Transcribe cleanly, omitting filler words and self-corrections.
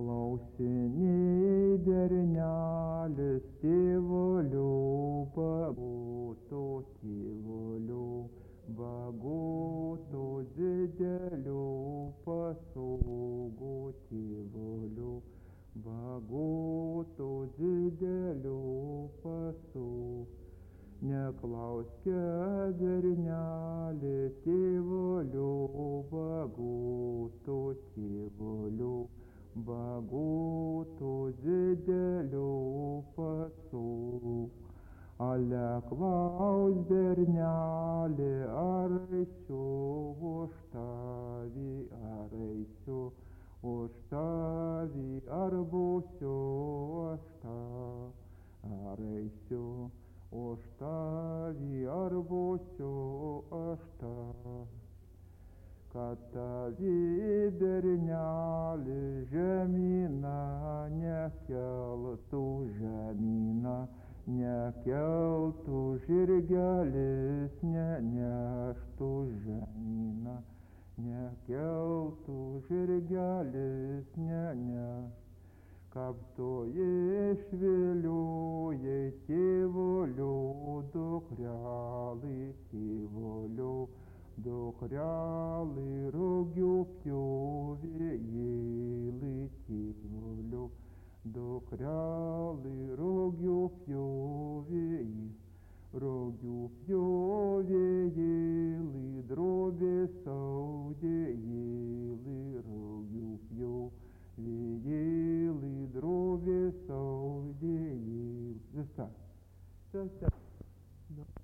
Neklausiniai bernelis tėvulių, bagoto tėvulių, bagoto didelio pasaugo tėvulių, bagoto didelio pasaugo. Neklauskė bernelį tėvulių, bagoto tėvulių, bagoto didelio pasaugo. Ale klaus bernelį, ar eisiu už tavį, ar eisiu už tavį, ar būsiu aš tavį, ar eisiu už tavį, ar būsiu aš tavį. Kad tavį bernelį žemyną nekeltų, žemyną nekeltų, žirgelis neneštų, žemyną nekeltų, žirgelis neneštų. Kap tu išviliojai tėvulių dukrelį, tėvulių dukrelį, rugių pjovėjėlį, tėvulių dukrelį, rugių pjovėjėlį, rugių pjovėjėlį, drobės audėjėlį, rugių pjovėjėlį, drobės audėjėlį. Viskas.